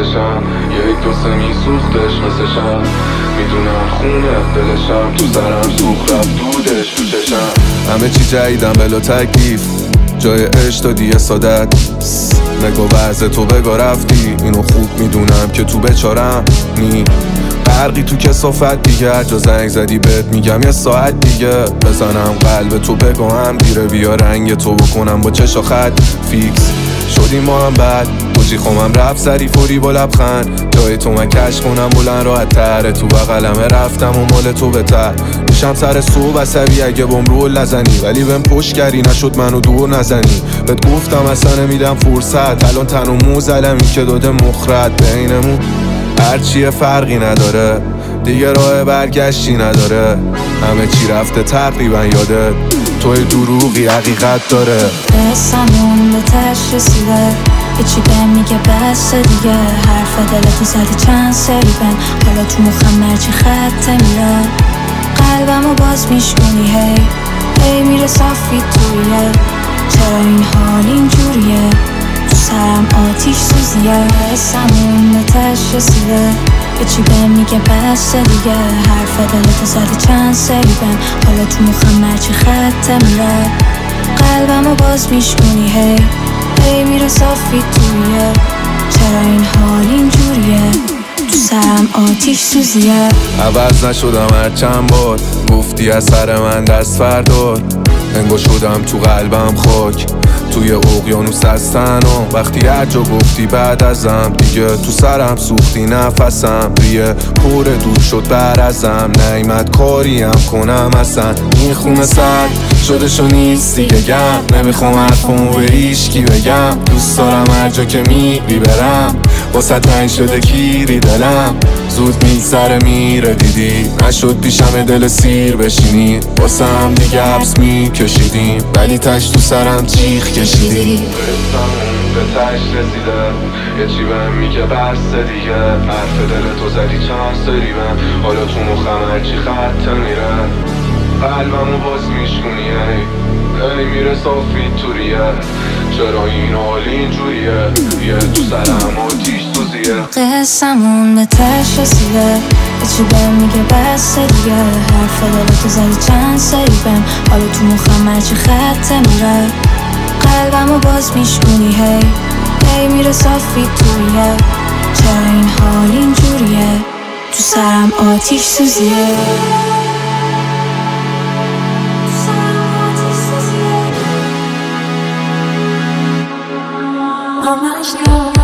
چشم، یک دو سه میسوختش مثل شم. میدونم خونه دلشم، تو سرم سوخت رفت دودش تو چشم. همه چی جدیدم بلا تکلیف، جای عشق دادی یه سادت. نگاه وضع تو بگاه رفتی، اینو خوب میدونم که تو بچارم نی برقی تو کسافت دیگه. هر جا زنگ زدی بهت میگم یه ساعت دیگه بزنم قلب تو بگم دیره. بیا رنگ تو بکنم با چشا خط فیکس شدیم ما هم بعد بوجی خومم رفت سری فوری با لبخند. جای تو من کش کنم بلند راحت تره، تو بغلمه رفتم و مال تو بهتر. میشم سر صبح عصبی اگه بهم رول نزنی، ولی بهم پشت کردی نشد منو دور نزنی. بهت گفتم اصلا نمیدم فرصت، الان تن و مو زلمی که داده مخرد بینمون. هرچیه فرقی نداره دیگه، راه برگشتی نداره. همه چی رفته تقریبا یادت، توی دروغی حقیقت داره. قصمون به تش رسیده، هیچی بهم میگه بس دیگه. حرف دلتو زدی چند سری بهم، حالا تو مخم مرچی خطه میره. قلبمو باز میشکنی هی میره صافی تویه. چرا این حال اینجوریه، تو سرم آتیش سوزیه. قصمون به تش رسیده، هیچی بهم میگه بس دیگه. حرف دلتو زدی چند سری بهم، حالا تو مخم مرچی خطه میره. قلبمو باز میشکنی هی میره صافی تویه. چرا این حال اینجوریه، تو سرم آتیش سوزیه. عوض نشدم هر چند بار گفتی از سر من دست فردار. انگار شدم تو قلبم خاک، توی اقیانوس هستن و وقتی هر جا گفتی بعد ازم دیگه تو سرم سوختی نفسم. ریه پر دور شد بر ازم، نیمت کاریم کنم اصلا. این خونه سرد شدشو نیست دیگه گم، نمیخوام حرفمو به هیچکی بگم. دوست دارم هر جا که میری برم، واسه تنگ شده کیری دلم. زود میگذره میره دیدی، نشد پیشم دل سیر بشینی. واسه هم دیگه حبس میکشیدیم، ولی تش تو سرم چیخ کشیدی. قصمون به تش رسیده، یه چی بهم میگه بس دیگه. حرف دل تو زدی چند سری بهم، حالا تو مخم هرچی خطه میره. قلبمو باز میشکنی هی میره صافی توریه. چرا این حال اینجوریه، یه تو سرم آتیش سوزیه. قصمون به تش رسیده، هیچی بهم میگه بس دیگه. حرف دلتو زدی چند سری بهم، حالا تو مخم مرچی خطه میره. قلبمو باز میشکنی هی میره صافی تویه. چرا این حال اینجوریه، تو سرم آتیش سوزیه. I'm not sure.